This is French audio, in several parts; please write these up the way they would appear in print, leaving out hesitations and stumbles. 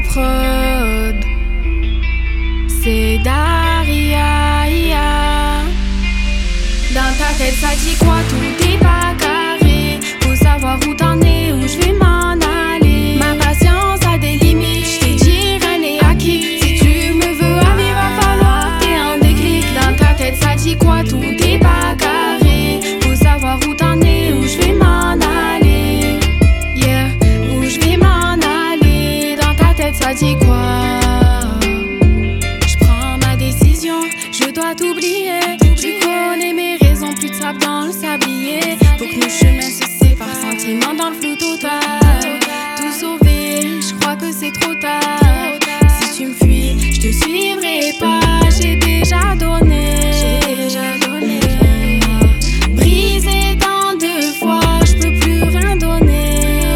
prod. C'est Daria. Dans ta tête ça dit quoi? Tout est pas carré. Faut savoir où t'en es, où je vais m'en aller. Ma patience a des limites, je t'ai dit rien n'est acquis. Si tu me veux arriver, va falloir que t'aies un déclic. Dans ta tête ça dit quoi? Tout est pas carré. Faut savoir où t'en es, où je vais m'en aller. Yeah, où je vais m'en aller. Dans ta tête ça dit quoi? Je prends ma décision, je dois t'oublier. Tu connais mes raisons, plus de sable dans le sablier. Faut que nos chemins se séparent, sentiment dans le flou total. Tout sauver, je crois que c'est trop tard. Si tu me fuis, je te suivrai pas. J'ai déjà donné. Brisé dans 2 fois, je peux plus rien donner.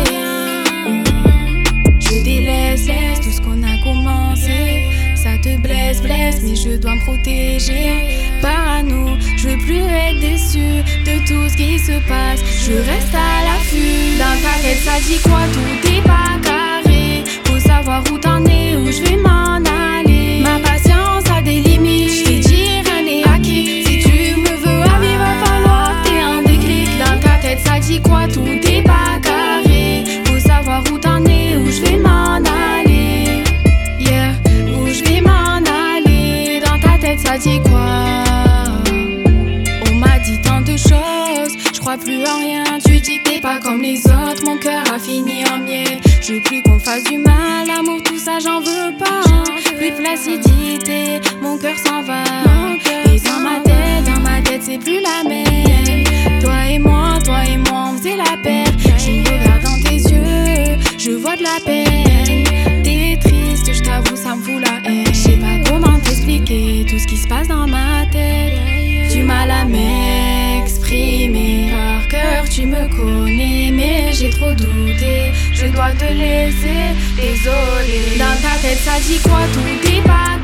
Je délaisse, laisse tout ce qu'on a commencé. Ça te blesse, mais je dois me protéger. Parano, je veux plus être déçu de tout ce qui se passe. Je reste à l'affût. Dans ta tête ça dit quoi? Tout est pas carré. Faut savoir où t'en es, où je vais m'en aller. Ma patience a des limites, je t'ai dit rien n'est acquis. Si tu me veux arriver, va falloir que t'aies un déclic. Dans ta tête ça dit quoi? Tout est pas carré. Faut savoir où t'en es, où je vais m'en aller. Yeah, où je vais m'en aller. Dans ta tête ça dit quoi? On m'a dit tant de choses, je crois plus en rien. Tu dis que t'es pas comme les autres, mon cœur a fini en miettes. Je veux plus qu'on fasse du mal, l'amour tout ça j'en veux pas. Plus de placidité, mon cœur s'en va. Et dans ma tête c'est plus la même. Toi et moi on faisait la paix. Je me regarde dans tes yeux, je vois de la peine. T'es triste, je t'avoue ça me fout la haine. Je sais pas comment t'expliquer tout ce qui se passe dans ma tête. Du mal à m'exprimer. Par cœur tu me connais, mais j'ai trop douté. Je dois te laisser, désolé. Dans ta tête ça dit quoi? Tout est pas